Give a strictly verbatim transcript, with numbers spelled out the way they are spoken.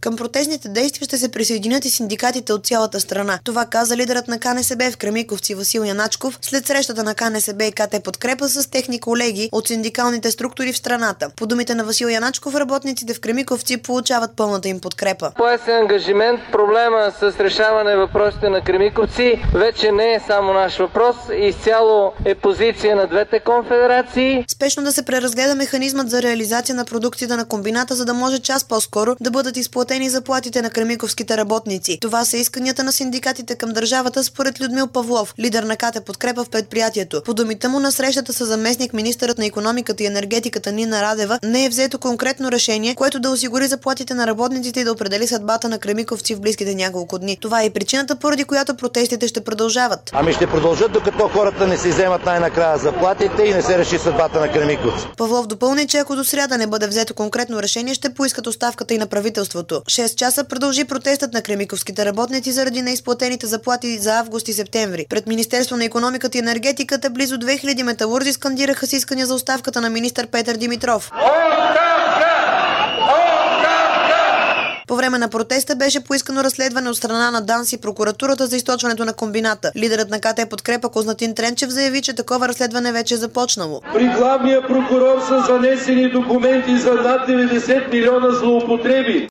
Към протестните действия ще се присъединят и синдикатите от цялата страна. Това каза лидерът на КНСБ в Кремиковци Васил Яначков след срещата на КНСБ и КТ Подкрепа с техни колеги от синдикалните структури в страната. По думите на Васил Яначков, работниците в Кремиковци получават пълната им подкрепа. Поет се ангажимент, проблема с решаване въпросите на Кремиковци вече не е само наш въпрос, изцяло е позиция на двете конфедерации. Спешно да се преразгледа механизмът за реализация на продукцията на комбината, за да може час по-скоро да бъдат изплатени заплатите на кремиковските работници. Това са исканията на синдикатите към държавата, според Людмил Павлов, лидер на КТ Подкрепа в предприятието. По думите му, на срещата с заместник министърът на икономиката и енергетиката Нина Радева не е взето конкретно решение, което да осигури заплатите на работниците и да определи съдбата на Кремиковци в близките няколко дни. Това е и причината, поради която протестите ще продължават. Ами ще продължат, докато хората не се вземат най-накрая заплатите и не се реши съдбата на Кремиковци. Павлов допълни, че ако до сряда не бъде взето конкретно решение, ще поискат оставката и на правителството. шест часа продължи протестът на кремиковските работници заради неизплатените заплати за август и септември. Пред Министерство на икономиката и енергетиката близо две хиляди металурзи скандираха с искания за оставката на министър Петър Димитров. По време на протеста беше поискано разследване от страна на ДАНС и прокуратурата за източването на комбината. Лидерът на КТ Подкрепа Кознатин Тренчев заяви, че такова разследване вече е започнало. При главния прокурор са занесени документи за над деветдесет милиона злоупотреби.